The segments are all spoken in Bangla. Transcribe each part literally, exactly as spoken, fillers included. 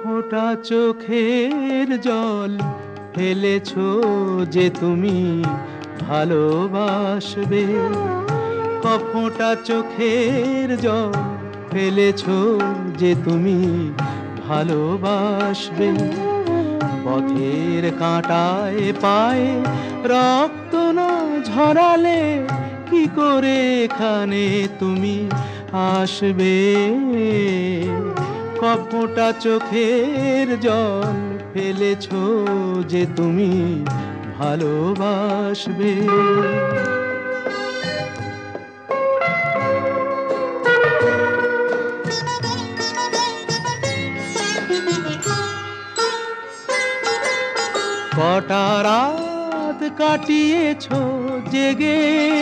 ফোঁটা চোখের জল ফেলেছো যে তুমি ভালোবাসবে, কফোঁটা চোখের জল ফেলেছো যে তুমি ভালোবাসবে। পথের কাঁটায় পায়ে রক্ত না ঝরালে কি করে এখানে তুমি আসবে? কফোঁটা চোখের জল ফেলেছো যে তুমি ভালোবাসবে। কটা রাত কাটিয়েছো জেগে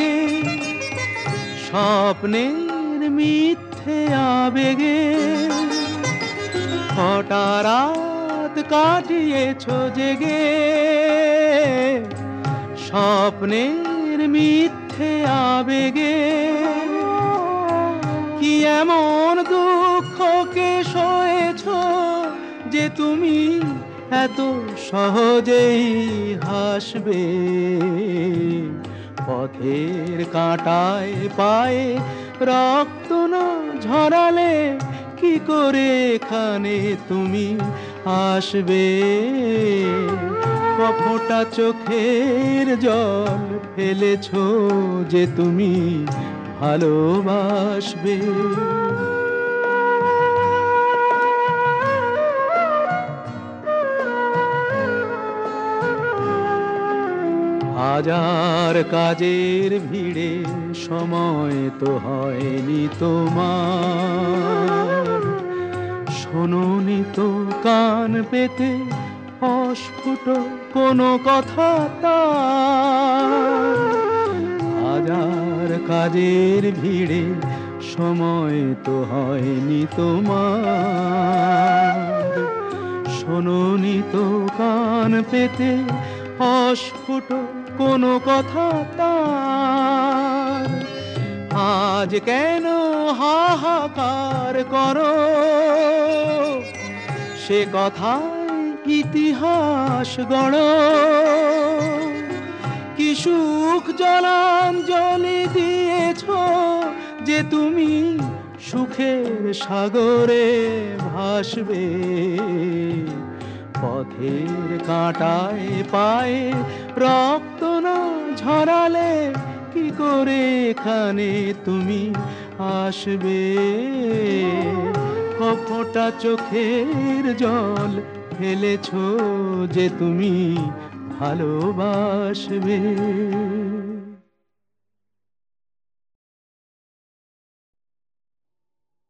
স্বপ্নের মিথ্যে আবেগে, কটা রাত কাটিয়েছো জেগে স্বপ্নের মিথ্যে আবেগে। কি এমন দুঃখকে সয়েছো যে তুমি এত সহজেই হাসবে? পথের কাঁটায় পায়ে রক্ত না ঝরালে কি করে এখানে তুমি আসবে? কফোঁটা চোখের জল ফেলেছো যে তুমি ভালোবাসবে। হাজার কাজের ভিড়ে সময় তো হয়নি তোমার, শোনোনি তো কান পেতে অস্ফুট কোনো কথা তার। হাজার কাজের ভিড়ে সময় তো হয়নি তোমার, শোনোনি তো কান পেতে অস্ফুট কোনো কথা তার। আজ কেন হাহাকার করো সে কথায় ইতিহাস গড়ো? কি সুখ জলাঞ্জলি দিয়েছো যে তুমি সুখের সাগরে ভাসবে? পথের কাঁটায় পায়ে রক্ত না ঝরালে কি করে এখানে তুমি আসবে? কফোঁটা চোখের জল ফেলেছো যে তুমি ভালোবাসবে।